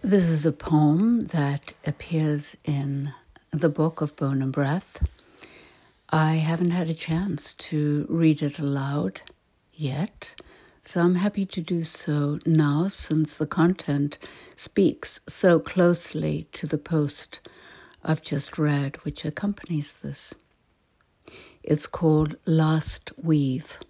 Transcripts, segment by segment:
This is a poem that appears in the book of Bone and Breath. I haven't had a chance to read it aloud yet, so I'm happy to do so now since the content speaks so closely to the post I've just read, which accompanies this. It's called Last Weave.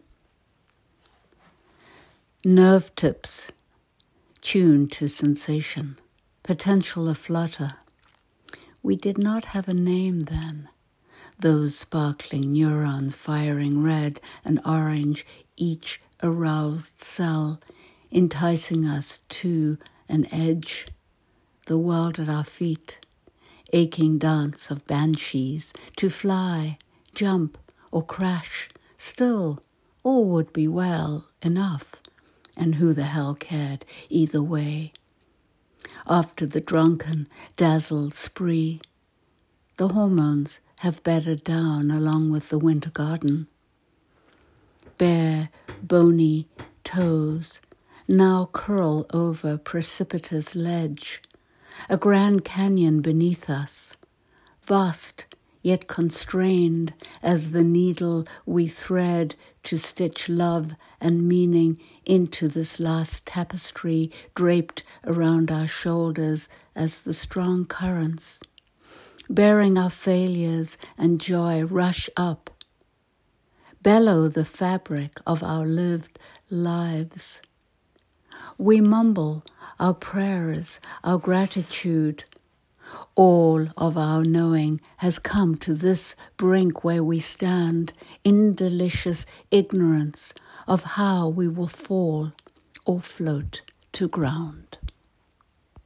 Nerve tips tuned to sensation, potential aflutter. We did not have a name then. Those sparkling neurons firing red and orange, each aroused cell, enticing us to an edge. The world at our feet, aching dance of banshees, to fly, jump, or crash. Still, all would be well enough. And who the hell cared either way? After the drunken, dazzled spree, the hormones have bedded down along with the winter garden. Bare, bony toes now curl over precipitous ledge, a grand canyon beneath us, vast yet constrained as the needle we thread to stitch love and meaning into this last tapestry draped around our shoulders as the strong currents, bearing our failures and joy rush up, bellow the fabric of our lived lives. We mumble our prayers, our gratitude. All of our knowing has come to this brink where we stand in delicious ignorance of how we will fall or float to ground.